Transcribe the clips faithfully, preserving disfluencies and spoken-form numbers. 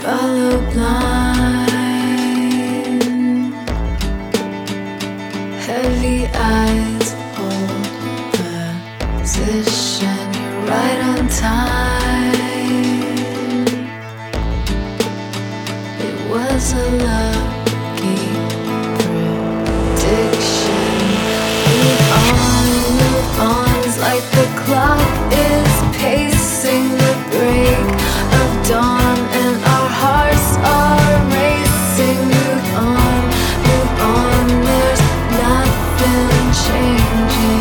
follow blind. Heavy eyes hold position. You're right on time. It was a lucky prediction. Move on, move on. It's like the clock is pacing the break of dawn, and our hearts are racing. Move on, move on. There's nothing changing.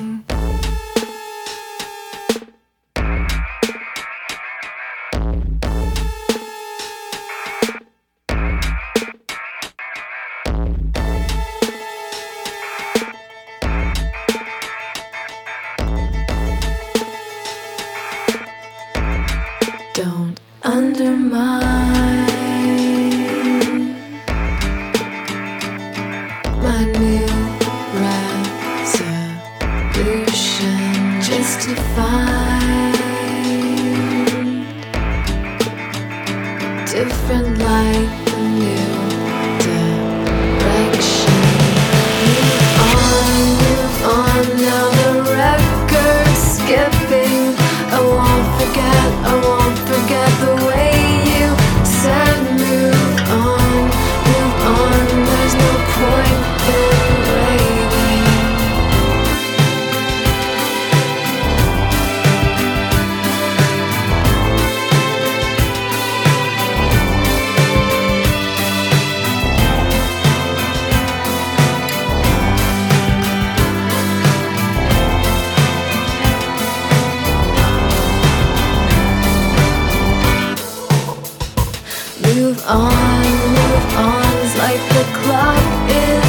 Don't undermine my new resolution, just to find different light, a new direction. Move on, move on. Now the record's skipping. I won't forget, I won't forget the way you said move on, move on. There's no point in waiting. Move on, move on. It's like the clock is